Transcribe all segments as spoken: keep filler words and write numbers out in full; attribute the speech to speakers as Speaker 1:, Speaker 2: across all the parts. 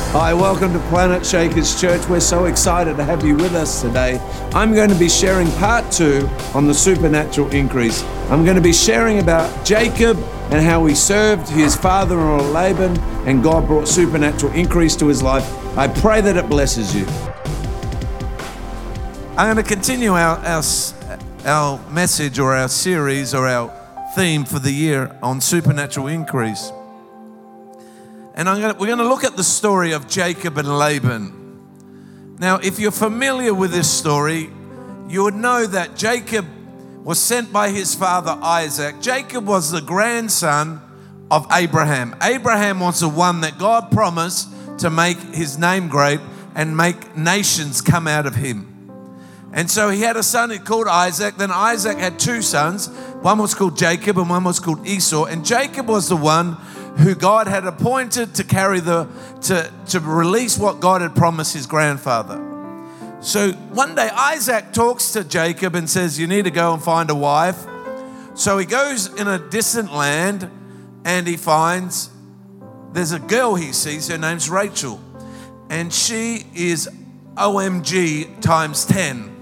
Speaker 1: Hi, welcome to Planet Shakers Church. We're so excited to have you with us today. I'm going to be sharing part two on the supernatural increase. I'm going to be sharing about Jacob and how he served his father-in-law Laban, and God brought supernatural increase to his life. I pray that it blesses you.
Speaker 2: I'm going to continue our, our, our message or our series or our theme for the year on supernatural increase. And I'm gonna, we're going to look at the story of Jacob and Laban. Now, if you're familiar with this story, you would know that Jacob was sent by his father Isaac. Jacob was the grandson of Abraham. Abraham was the one that God promised to make his name great and make nations come out of him. And so he had a son called Isaac. Then Isaac had two sons. One was called Jacob and one was called Esau. And Jacob was the one who God had appointed to carry the, to, to release what God had promised his grandfather. So one day Isaac talks to Jacob and says, you need to go and find a wife. So he goes in a distant land and he finds there's a girl he sees, her name's Rachel. And she is O M G times ten.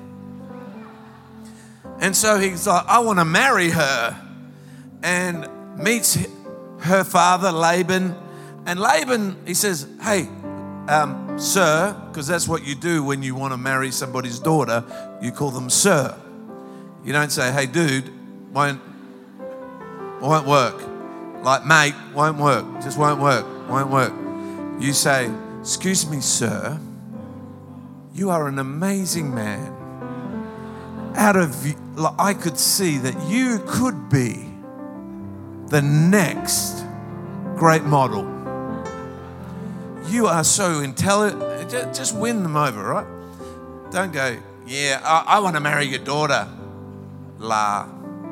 Speaker 2: And so he's like, I want to marry her. And meets her father, Laban. And Laban, he says, hey, um, sir, because that's what you do when you want to marry somebody's daughter. You call them sir. You don't say, hey, dude, won't, won't work. Like, mate, won't work. Just won't work. Won't work. You say, excuse me, sir. You are an amazing man. Out of, I could see that you could be the next great model. You are so intelligent. Just win them over, right? Don't go, yeah, I, I want to marry your daughter. La.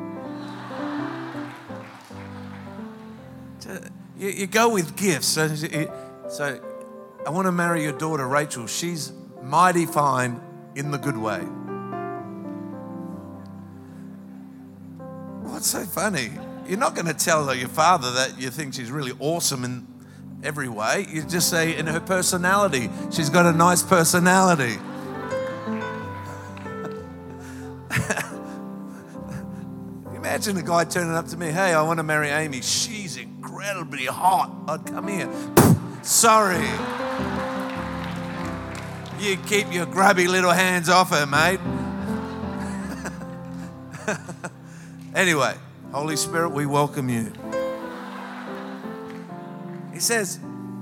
Speaker 2: You, you go with gifts. So, so I want to marry your daughter, Rachel. She's mighty fine in the good way. What's so funny? You're not going to tell your father that you think she's really awesome in every way. You just say in her personality. She's got a nice personality. Imagine a guy turning up to me, hey, I want to marry Amy. She's incredibly hot. I'd come here. Sorry. You keep your grubby little hands off her, mate. Anyway, Holy Spirit, we welcome you. He says,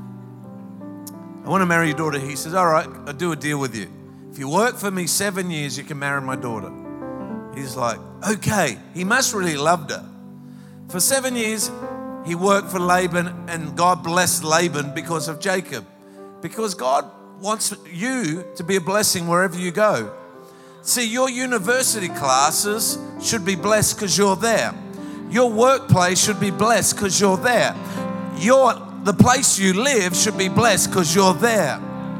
Speaker 2: I want to marry your daughter. He says, all right, I'll do a deal with you. If you work for me seven years, you can marry my daughter. He's like, okay. He must really loved her. For seven years, he worked for Laban, and God blessed Laban because of Jacob. Because God wants you to be a blessing wherever you go. See, your university classes should be blessed because you're there. Your workplace should be blessed because you're there. Your, the place you live should be blessed because you're there.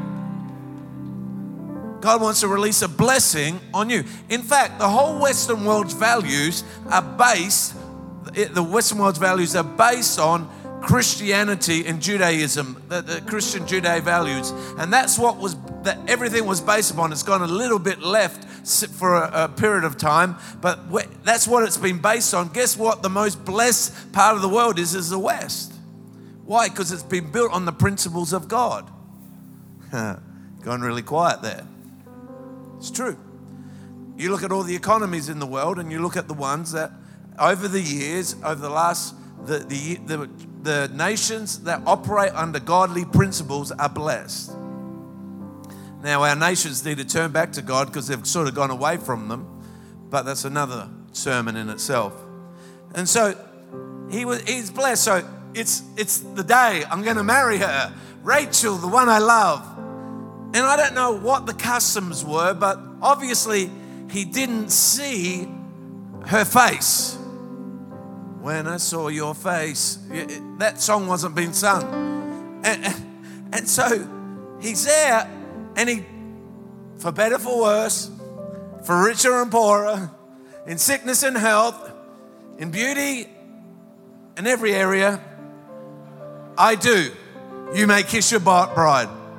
Speaker 2: God wants to release a blessing on you. In fact, the whole Western world's values are based, the Western world's values are based on Christianity and Judaism, the, the Christian Judeo values. And that's what was, that everything was based upon. It's gone a little bit left for a, a period of time, but that's what it's been based on. Guess what? The most blessed part of the world is, is the West. Why? Because it's been built on the principles of God. Gone really quiet there. It's true. You look at all the economies in the world and you look at the ones that over the years, over the last, the, the, the, the nations that operate under godly principles are blessed. Now, our nations need to turn back to God because they've sort of gone away from them, but that's another sermon in itself. And so he was, he's blessed. So it's, it's the day I'm going to marry her, Rachel, the one I love. And I don't know what the customs were, but obviously he didn't see her face. When I saw your face, that song wasn't being sung. And, and so he's there, and he, for better, for worse, for richer and poorer, in sickness and health, in beauty in every area, I do. You may kiss your bride.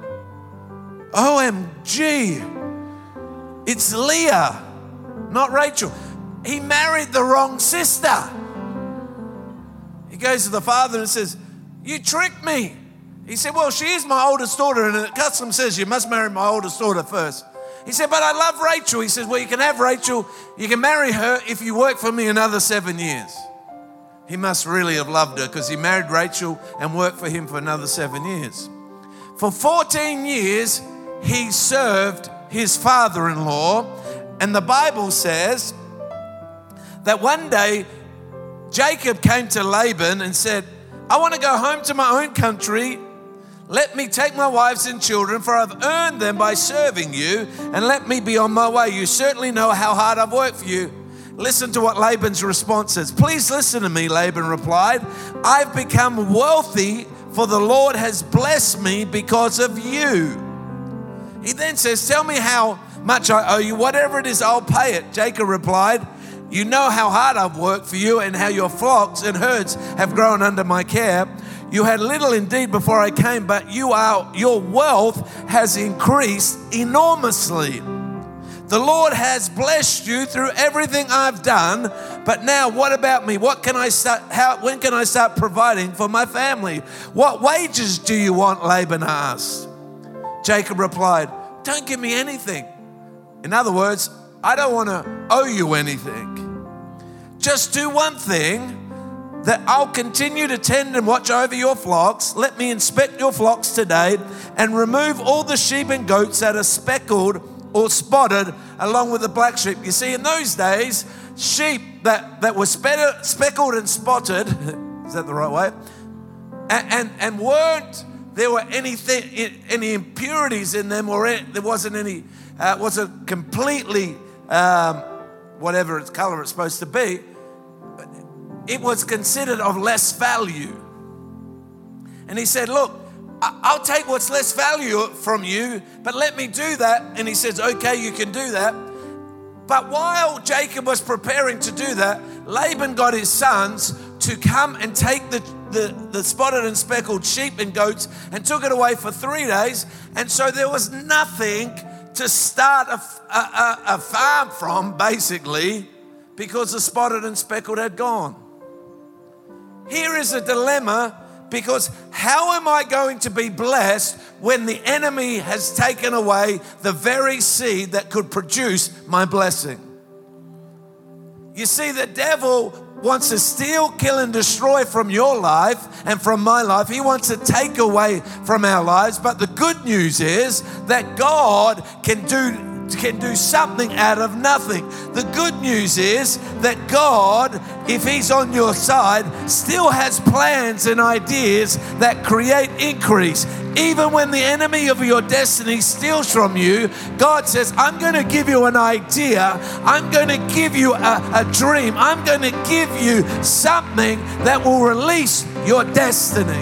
Speaker 2: O M G, it's Leah, not Rachel. He married the wrong sister. He goes to the father and says, you tricked me. He said, well, she is my oldest daughter, and the custom says you must marry my oldest daughter first. He said, but I love Rachel. He says, well, you can have Rachel. You can marry her if you work for me another seven years. He must really have loved her because he married Rachel and worked for him for another seven years. For fourteen years, he served his father-in-law, and the Bible says that one day Jacob came to Laban and said, I want to go home to my own country. Let me take my wives and children, for I've earned them by serving you, and let me be on my way. You certainly know how hard I've worked for you. Listen to what Laban's response is. Please listen to me, Laban replied. I've become wealthy, for the Lord has blessed me because of you. He then says, tell me how much I owe you. Whatever it is, I'll pay it. Jacob replied, you know how hard I've worked for you and how your flocks and herds have grown under my care. You had little indeed before I came, but you are, your wealth has increased enormously. The Lord has blessed you through everything I've done, but now what about me? What can I start, how, when can I start providing for my family? What wages do you want? Laban asked. Jacob replied, don't give me anything. In other words, I don't want to owe you anything. Just do one thing, that I'll continue to tend and watch over your flocks. Let me inspect your flocks today and remove all the sheep and goats that are speckled or spotted along with the black sheep. You see, in those days, sheep that, that were spe- speckled and spotted, is that the right way? And, and, and weren't, there were anything, any impurities in them, or any, there wasn't any, uh, wasn't completely, um, whatever its color it's supposed to be, it was considered of less value. And he said, look, I'll take what's less value from you, but let me do that. And he says, okay, you can do that. But while Jacob was preparing to do that, Laban got his sons to come and take the, the, the spotted and speckled sheep and goats and took it away for three days. And so there was nothing to start a, a, a farm from, basically, because the spotted and speckled had gone. Here is a dilemma, because how am I going to be blessed when the enemy has taken away the very seed that could produce my blessing? You see, the devil wants to steal, kill, and destroy from your life and from my life. He wants to take away from our lives. But the good news is that God can do can do something out of nothing. The good news is that God, if He's on your side, still has plans and ideas that create increase. Even when the enemy of your destiny steals from you, God says, I'm going to give you an idea. I'm going to give you a, a dream. I'm going to give you something that will release your destiny.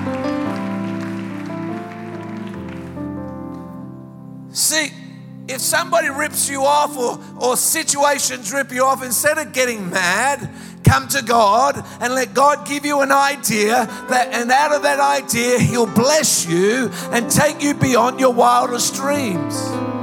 Speaker 2: See, if somebody rips you off, or, or situations rip you off, instead of getting mad, come to God and let God give you an idea, that, and out of that idea, He'll bless you and take you beyond your wildest dreams.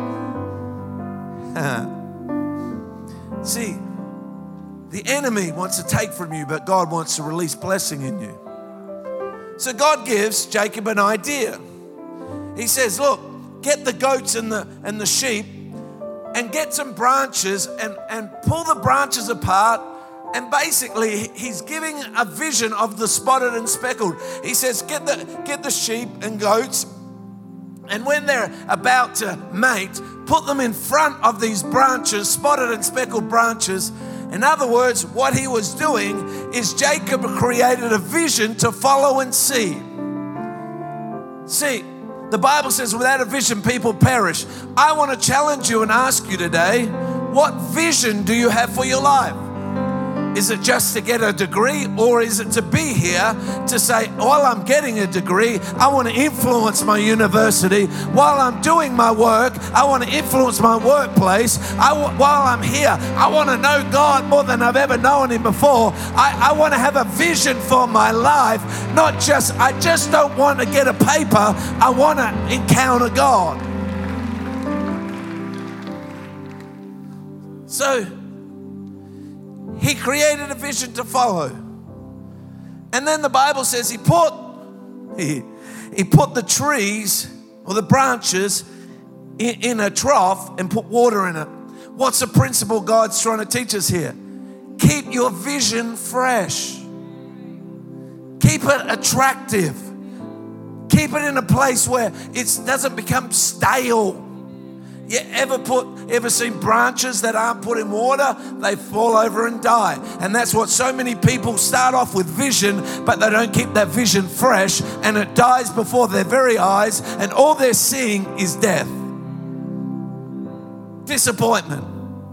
Speaker 2: See, the enemy wants to take from you, but God wants to release blessing in you. So God gives Jacob an idea. He says, look, get the goats and the and the sheep and get some branches and, and pull the branches apart. And basically, he's giving a vision of the spotted and speckled. He says, get the get the sheep and goats, and when they're about to mate, put them in front of these branches, spotted and speckled branches. In other words, what he was doing is Jacob created a vision to follow and see. See, the Bible says without a vision, people perish. I want to challenge you and ask you today, what vision do you have for your life? Is it just to get a degree, or is it to be here to say, while I'm getting a degree, I want to influence my university. While I'm doing my work, I want to influence my workplace. I, while I'm here, I want to know God more than I've ever known Him before. I, I want to have a vision for my life, not just, I just don't want to get a paper. I want to encounter God. So he created a vision to follow. And then the Bible says he put, he, he put the trees or the branches in, in a trough and put water in it. What's the principle God's trying to teach us here? Keep your vision fresh. Keep it attractive. Keep it in a place where it doesn't become stale. You ever put, ever seen branches that aren't put in water? They fall over and die. And that's what so many people start off with vision, but they don't keep that vision fresh, and it dies before their very eyes, and all they're seeing is death. Disappointment.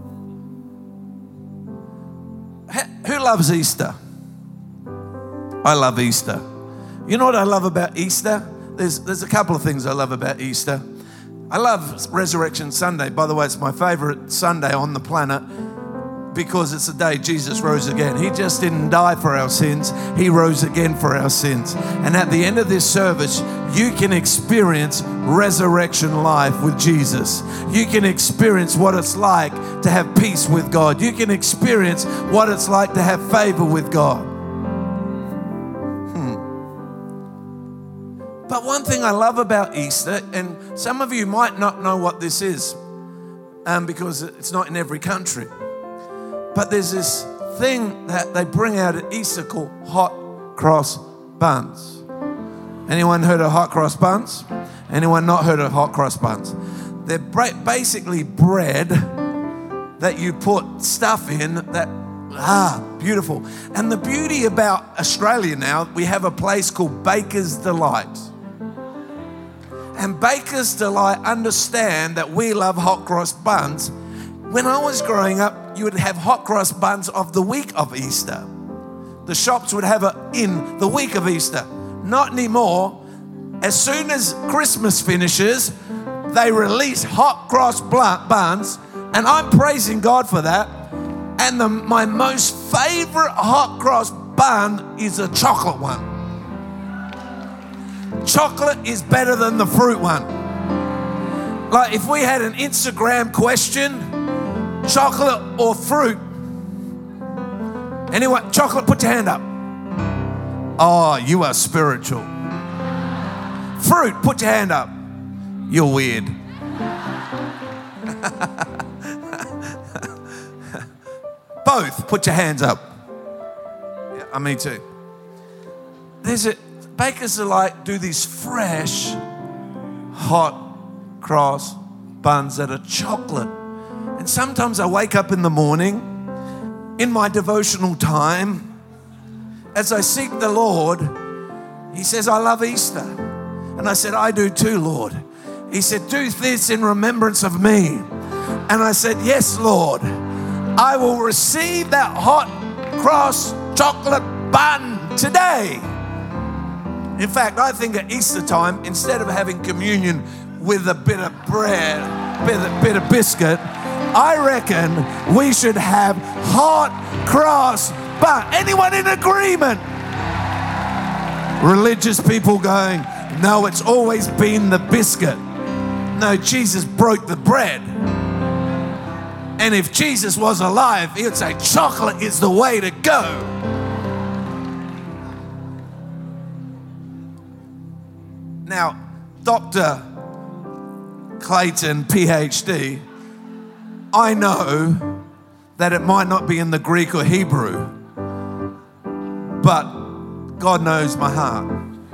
Speaker 2: Who loves Easter? I love Easter. You know what I love about Easter? There's, there's a couple of things I love about Easter. I love Resurrection Sunday. By the way, it's my favorite Sunday on the planet because it's the day Jesus rose again. He just didn't die for our sins. He rose again for our sins. And at the end of this service, you can experience resurrection life with Jesus. You can experience what it's like to have peace with God. You can experience what it's like to have favor with God. But one thing I love about Easter, and some of you might not know what this is um, because it's not in every country, but there's this thing that they bring out at Easter called hot cross buns. Anyone heard of hot cross buns? Anyone not heard of hot cross buns? They're basically bread that you put stuff in that, ah, beautiful. And the beauty about Australia now, we have a place called Baker's Delight. And Baker's Delight understand that we love hot cross buns. When I was growing up, you would have hot cross buns of the week of Easter. The shops would have it in the week of Easter. Not anymore. As soon as Christmas finishes, they release hot cross buns, and I'm praising God for that. And the, my most favorite hot cross bun is a chocolate one. Chocolate is better than the fruit one. Like if we had an Instagram question, chocolate or fruit? Anyone, chocolate, put your hand up. Oh, you are spiritual. Fruit, put your hand up. You're weird. Both, put your hands up. Yeah, me too. There's a Baker's Delight do these fresh, hot cross buns that are chocolate. And sometimes I wake up in the morning in my devotional time as I seek the Lord. He says, I love Easter. And I said, I do too, Lord. He said, do this in remembrance of me. And I said, yes, Lord. I will receive that hot cross chocolate bun today. In fact, I think at Easter time, instead of having communion with a bit of bread, bit of, bit of biscuit, I reckon we should have hot cross bun. Anyone in agreement? Religious people going, no, it's always been the biscuit. No, Jesus broke the bread. And if Jesus was alive, he would say, chocolate is the way to go. Now, Doctor Clayton, P H D, I know that it might not be in the Greek or Hebrew, but God knows my heart.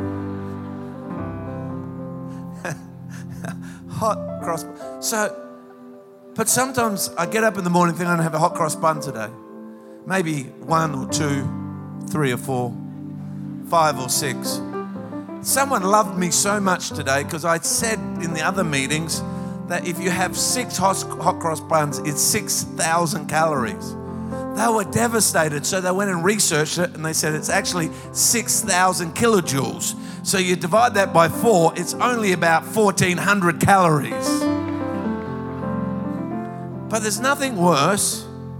Speaker 2: Hot cross. So, but sometimes I get up in the morning thinking I'm going to have a hot cross bun today. Maybe one or two, three or four, five or six. Someone loved me so much today because I said in the other meetings that if you have six hot, hot cross buns, it's six thousand calories. They were devastated, so they went and researched it, and they said it's actually six thousand kilojoules. So you divide that by four, it's only about fourteen hundred calories. But there's nothing worse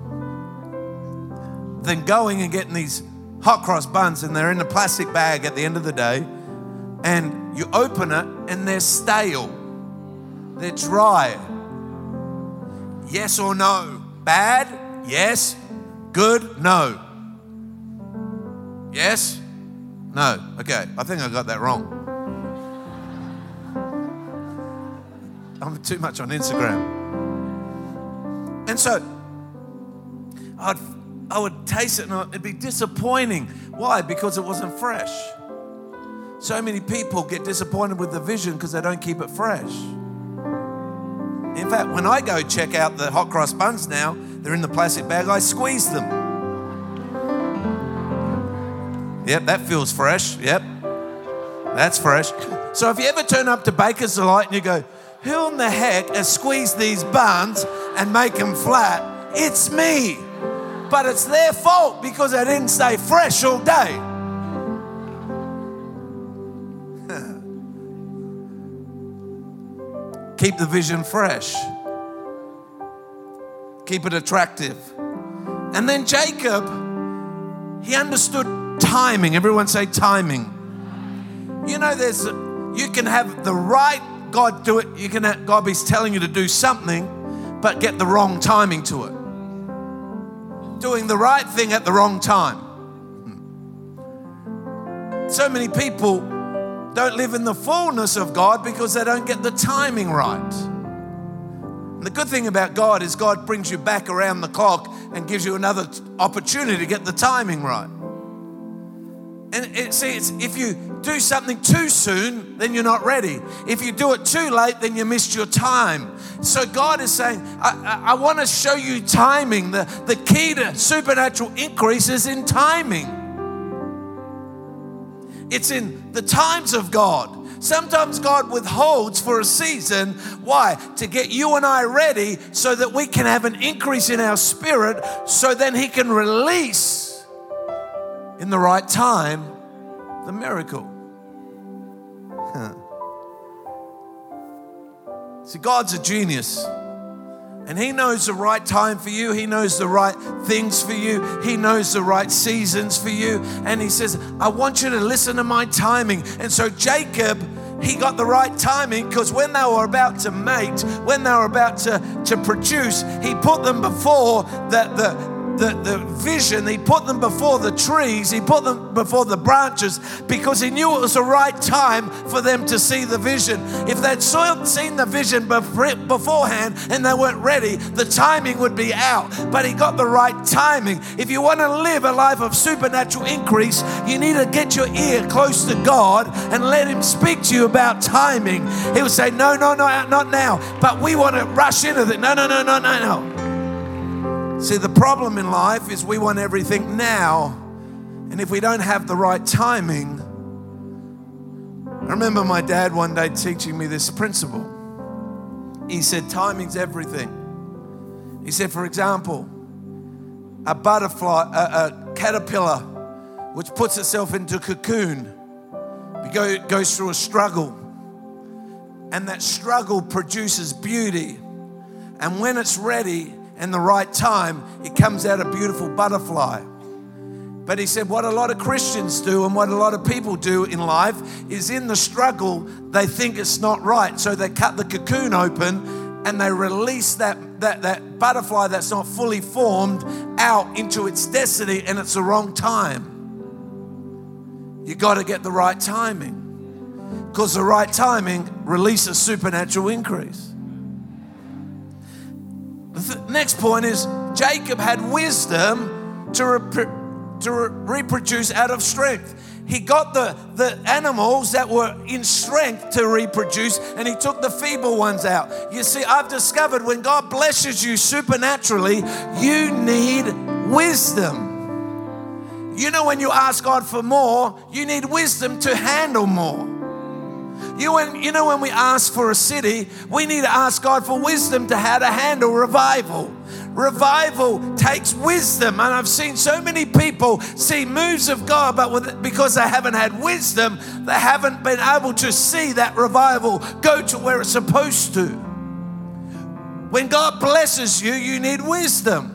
Speaker 2: than going and getting these hot cross buns, and they're in a plastic bag at the end of the day, and you open it and they're stale. They're dry. Yes or no? Bad? Yes. Good? No. Yes? No. Okay, I think I got that wrong. I'm too much on Instagram. And so I'd, I would taste it and it'd be disappointing. Why? Because it wasn't fresh. So many people get disappointed with the vision because they don't keep it fresh. In fact, when I go check out the hot cross buns now, they're in the plastic bag, I squeeze them. Yep, that feels fresh. Yep, that's fresh. So if you ever turn up to Baker's Delight and you go, who in the heck has squeezed these buns and make them flat? It's me. But it's their fault because I didn't stay fresh all day. Keep the vision fresh. Keep it attractive. And then Jacob, he understood timing. Everyone say timing. You know, there's you can have the right God do it. You can have, God be telling you to do something, but get the wrong timing to it. Doing the right thing at the wrong time. So many people don't live in the fullness of God because they don't get the timing right. And the good thing about God is God brings you back around the clock and gives you another opportunity to get the timing right. And it, see, it's, if you do something too soon, then you're not ready. If you do it too late, then you missed your time. So God is saying, I, I, I want to show you timing. The, the key to supernatural increase is in timing. It's in the times of God. Sometimes God withholds for a season. Why? To get you and I ready so that we can have an increase in our spirit, so then He can release in the right time the miracle. Huh. See, God's a genius. And He knows the right time for you. He knows the right things for you. He knows the right seasons for you. And He says, I want you to listen to my timing. And so Jacob, he got the right timing because when they were about to mate, when they were about to, to produce, he put them before the, the, the, the vision. He put them before the trees. He put them before the branches because he knew it was the right time for them to see the vision. If they'd seen the vision beforehand and they weren't ready, the timing would be out. But he got the right timing. If you want to live a life of supernatural increase, you need to get your ear close to God and let Him speak to you about timing. He will say, no, no, no, not now. But we want to rush into it. No, no, no, no, no, no. See, the problem in life is we want everything now. And if we don't have the right timing, I remember my dad one day teaching me this principle. He said, timing's everything. He said, for example, a butterfly, a, a caterpillar, which puts itself into a cocoon, it goes through a struggle. And that struggle produces beauty. And when it's ready, and the right time, it comes out a beautiful butterfly. But he said what a lot of Christians do and what a lot of people do in life is in the struggle, they think it's not right. So they cut the cocoon open and they release that, that, that butterfly that's not fully formed out into its destiny, and it's the wrong time. You got to get the right timing, because the right timing releases supernatural increase. The th- next point is Jacob had wisdom to, rep- to re- reproduce out of strength. He got the, the animals that were in strength to reproduce, and he took the feeble ones out. You see, I've discovered when God blesses you supernaturally, you need wisdom. You know, when you ask God for more, you need wisdom to handle more. You, when, you know, when we ask for a city, we need to ask God for wisdom to how to handle revival. Revival takes wisdom, and I've seen so many people see moves of God, but with, because they haven't had wisdom, they haven't been able to see that revival go to where it's supposed to. When God blesses you, you need wisdom.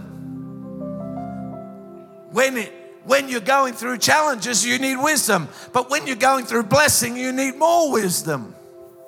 Speaker 2: When it When you're going through challenges, you need wisdom. But when you're going through blessing, you need more wisdom.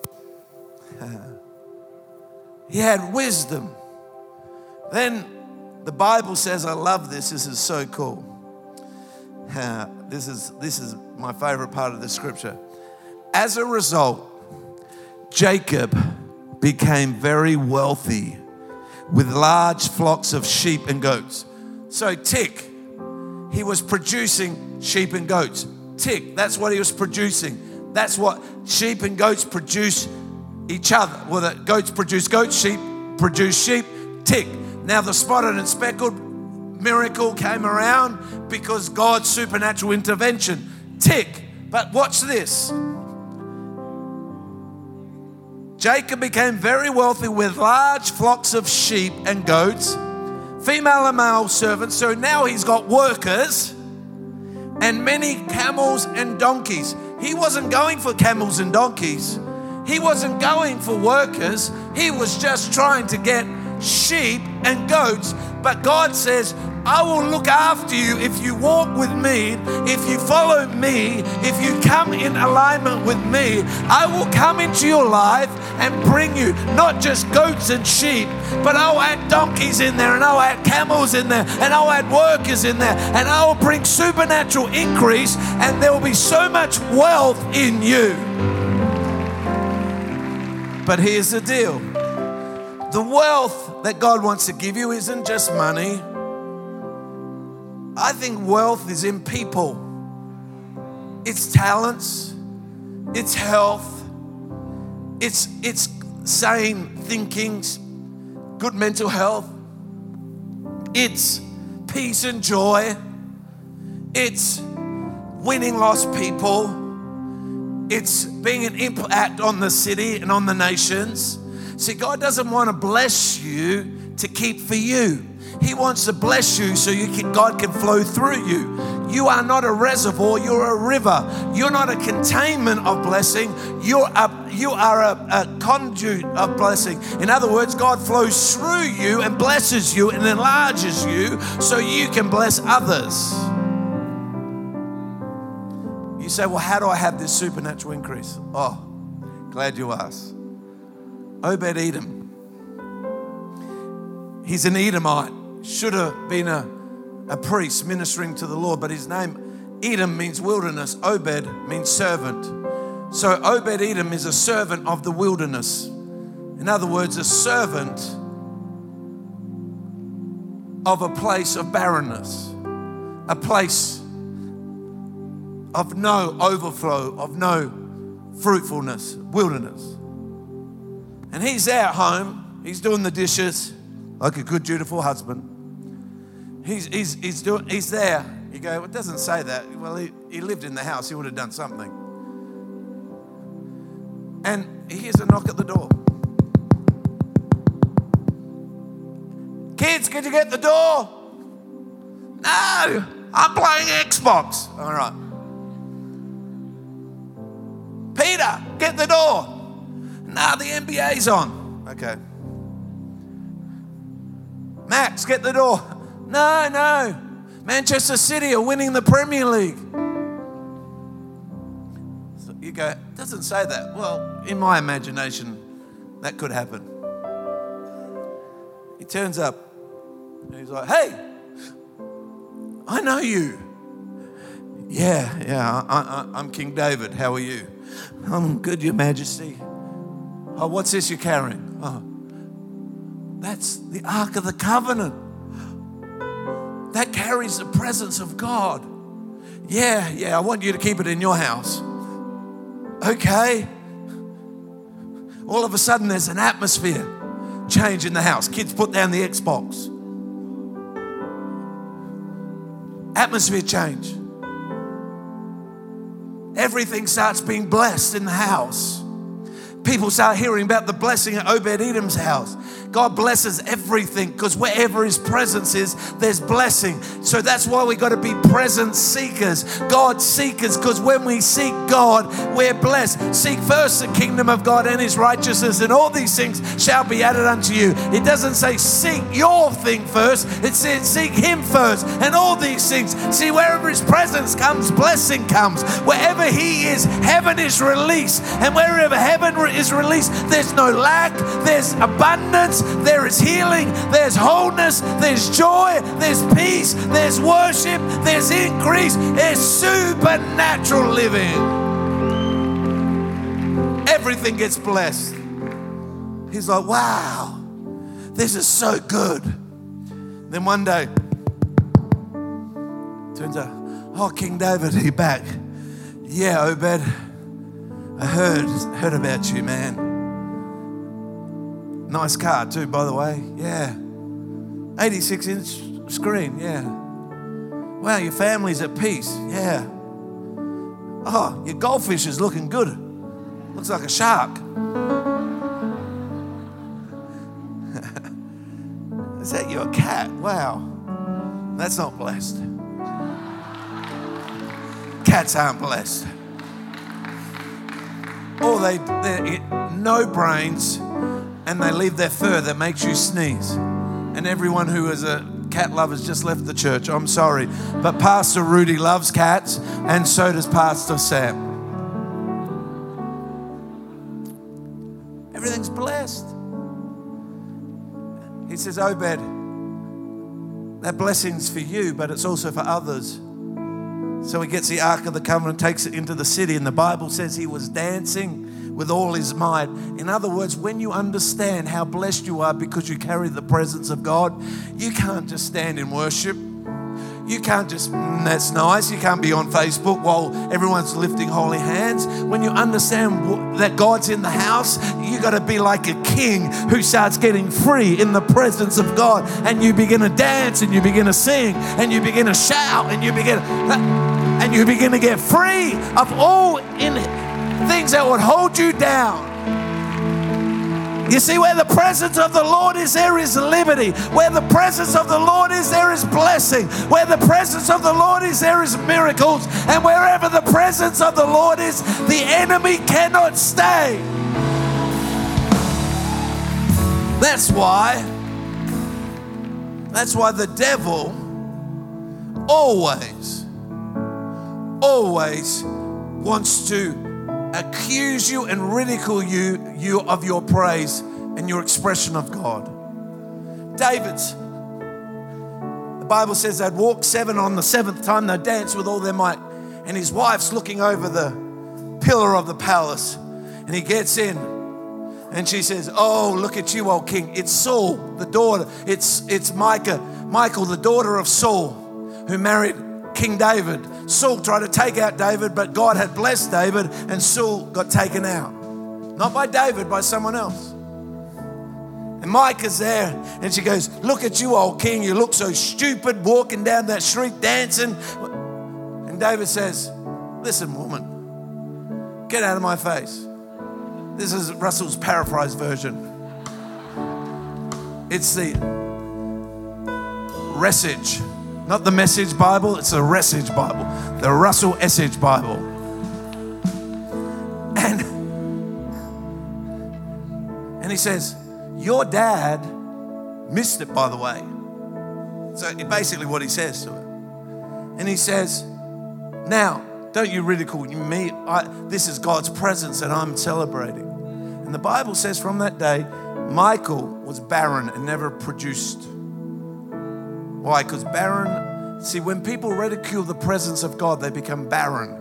Speaker 2: He had wisdom. Then The Bible says, I love this. This is so cool. Uh, this is this is my favorite part of the scripture. As a result, Jacob became very wealthy with large flocks of sheep and goats. So tick, he was producing sheep and goats. Tick, that's what he was producing. That's what sheep and goats produce each other. Well, the goats produce goats, sheep produce sheep. Tick. Now the spotted and speckled miracle came around because God's supernatural intervention. Tick. But watch this. Jacob became very wealthy with large flocks of sheep and goats, female and male servants. So now he's got workers and many camels and donkeys. He wasn't going for camels and donkeys. He wasn't going for workers. He was just trying to get sheep and goats. But God says, I will look after you if you walk with me, if you follow me, if you come in alignment with me. I will come into your life and bring you not just goats and sheep, but I'll add donkeys in there, and I'll add camels in there, and I'll add workers in there, and I will bring supernatural increase, and there will be so much wealth in you. But here's the deal. The wealth that God wants to give you isn't just money. I think wealth is in people. It's talents, it's health, it's it's sane thinkings, good mental health, it's peace and joy, it's winning lost people, it's being an impact on the city and on the nations. See, God doesn't want to bless you to keep for you. He wants to bless you so you can, God can flow through you. You are not a reservoir, you're a river. You're not a containment of blessing, you're a, you are a, a conduit of blessing. In other words, God flows through you and blesses you and enlarges you so you can bless others. You say, well, how do I have this supernatural increase? Oh, glad you asked. Obed-Edom. He's an Edomite. Should have been a, a priest ministering to the Lord, but his name, Edom, means wilderness. Obed means servant. So Obed-Edom is a servant of the wilderness. In other words, a servant of a place of barrenness, a place of no overflow, of no fruitfulness, wilderness. And he's there at home, he's doing the dishes like a good, dutiful husband. He's, he's, he's, doing, he's there. You go, well, it doesn't say that. Well, he, he lived in the house, he would have done something. And he hears a knock at the door. Kids, can you get the door? No, I'm playing Xbox. All right. Peter, get the door. Nah, the N B A's on. Okay. Max, get the door. No, no. Manchester City are winning the Premier League. So you go, it doesn't say that. Well, in my imagination, that could happen. He turns up and he's like, hey, I know you. Yeah, yeah, I, I, I'm King David. How are you? I'm good, Your Majesty. Oh, what's this you're carrying? Oh, that's the Ark of the Covenant. That carries the presence of God. Yeah, yeah, I want you to keep it in your house. Okay. All of a sudden, there's an atmosphere change in the house. Kids put down the Xbox. Atmosphere change. Everything starts being blessed in the house. People start hearing about the blessing at Obed-Edom's house. God blesses everything because wherever his presence is, there's blessing. So that's why we got to be presence seekers, God seekers, because when we seek God, we're blessed. Seek first the kingdom of God and his righteousness, and all these things shall be added unto you. It doesn't say seek your thing first. It says seek him first and all these things. See, wherever his presence comes, blessing comes. Wherever he is, heaven is released. And wherever heaven is released, there's no lack, there's abundance, wholeness, there is healing, there's wholeness, there's joy, there's peace, there's worship, there's increase, there's supernatural living. Everything gets blessed. He's like, wow, this is so good. Then one day, turns out, oh, King David, are you back? Yeah, Obed, I heard, heard about you, man. Nice car too, by the way. Yeah. eighty-six inch screen, yeah. Wow, your family's at peace. Yeah. Oh, your goldfish is looking good. Looks like a shark. Is that your cat? Wow. That's not blessed. Cats aren't blessed. Or they, they no brains, and they leave their fur that makes you sneeze. And everyone who is a cat lover has just left the church. I'm sorry. But Pastor Rudy loves cats, and so does Pastor Sam. Everything's blessed. He says, Obed, that blessing's for you, but it's also for others. So he gets the Ark of the Covenant, takes it into the city, and the Bible says he was dancing with all his might. In other words, when you understand how blessed you are because you carry the presence of God, you can't just stand in worship. You can't just, mm, that's nice. You can't be on Facebook while everyone's lifting holy hands. When you understand that God's in the house, you got to be like a king who starts getting free in the presence of God, and you begin to dance, and you begin to sing, and you begin to shout, and you begin and you begin to get free of all in things that would hold you down. You see, where the presence of the Lord is, there is liberty. Where the presence of the Lord is, there is blessing. Where the presence of the Lord is, there is miracles. And wherever the presence of the Lord is, the enemy cannot stay. That's why, that's why the devil always, always wants to accuse you and ridicule you, you of your praise and your expression of God. David's, the Bible says they'd walk seven on the seventh time, they'd dance with all their might. And his wife's looking over the pillar of the palace, and he gets in and she says, oh, look at you, old king. It's Saul, the daughter. It's, it's Micah, Michal, the daughter of Saul, who married King David. Saul tried to take out David, but God had blessed David, and Saul got taken out. Not by David, by someone else. And Micah's there, and she goes, look at you, old king. You look so stupid walking down that street dancing. And David says, listen, woman, get out of my face. This is Russell's paraphrased version. It's the Message. Not the Message Bible, it's the Message Bible. The Russell Essage Bible. And, and he says, your dad missed it, by the way. So basically what he says to her. And he says, now, don't you ridicule me. I, this is God's presence that I'm celebrating. And the Bible says from that day, Michal was barren and never produced. Why? Because barren, see, when people ridicule the presence of God, they become barren.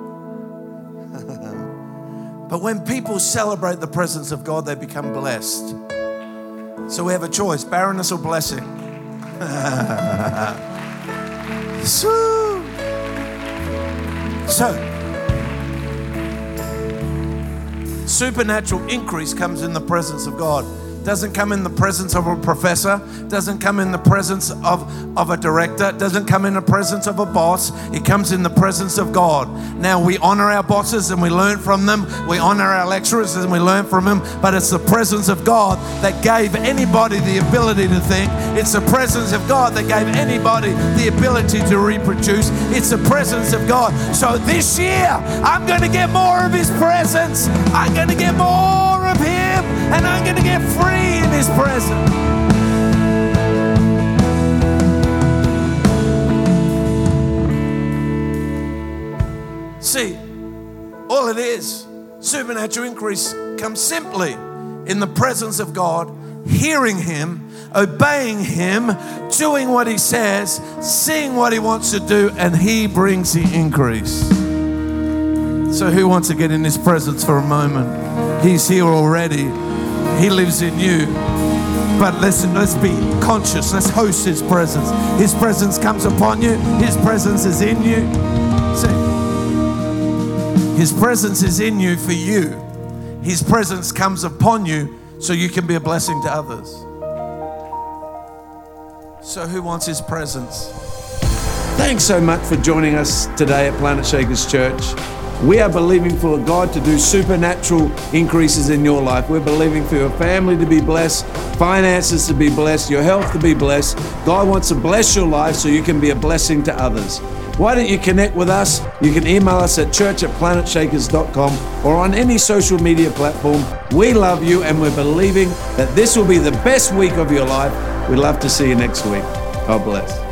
Speaker 2: But when people celebrate the presence of God, they become blessed. So we have a choice, barrenness or blessing. so, so, supernatural increase comes in the presence of God. Doesn't come in the presence of a professor, doesn't come in the presence of, of a director, doesn't come in the presence of a boss. It comes in the presence of God. Now, we honor our bosses and we learn from them. We honor our lecturers and we learn from them. But it's the presence of God that gave anybody the ability to think. It's the presence of God that gave anybody the ability to reproduce. It's the presence of God. So this year, I'm going to get more of His presence. I'm going to get more of Him, and I'm going to get free in His presence. See, all it is, supernatural increase comes simply in the presence of God, hearing Him, obeying Him, doing what He says, seeing what He wants to do, and He brings the increase. So who wants to get in His presence for a moment? He's here already. He lives in you. But listen, let's be conscious. Let's host His presence. His presence comes upon you. His presence is in you. See, His presence is in you for you. His presence comes upon you so you can be a blessing to others. So who wants His presence?
Speaker 1: Thanks so much for joining us today at Planet Shakers Church. We are believing for God to do supernatural increases in your life. We're believing for your family to be blessed, finances to be blessed, your health to be blessed. God wants to bless your life so you can be a blessing to others. Why don't you connect with us? You can email us at church at planet shakers dot com or on any social media platform. We love you and we're believing that this will be the best week of your life. We'd love to see you next week. God bless.